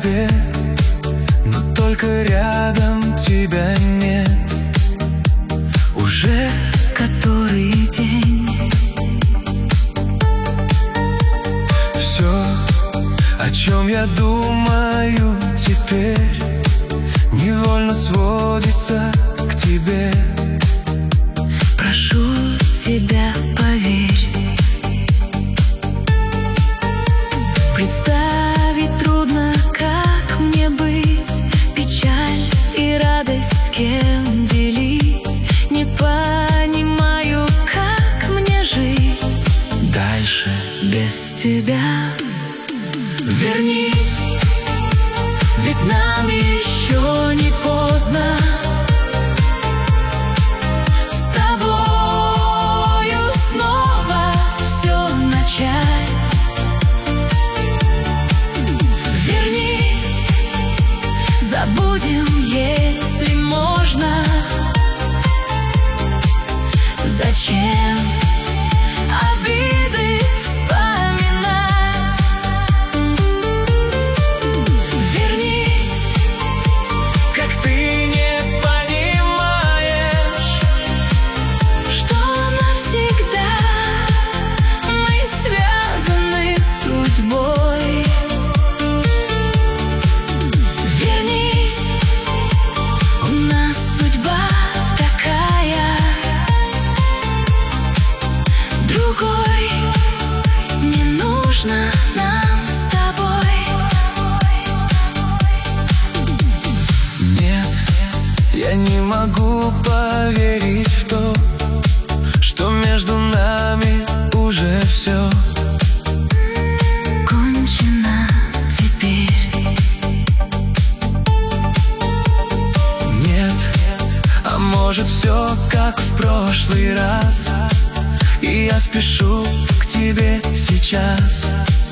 тебе, но только рядом тебя нет. Уже который день. все, о чем я думаю теперь, невольно сводится к тебе. Прошу тебя, поверь. Представить трудно, как мне быть, печаль и радость с кем делить. Не понимаю, как мне жить Дальше без тебя. Вернись, ведь нам еще не поздно. С тобою снова все начать. Вернись, забудем, если можно. Зачем обиды вспоминать? Вернись, как ты не понимаешь, что навсегда мы связаны судьбой. Вернись, у нас судьба такая, другой не нужно нам с тобой. нет, я не могу поверить в то, что между нами уже все Кончено теперь. нет. А может все как в прошлый раз, и я спешу к тебе сейчас.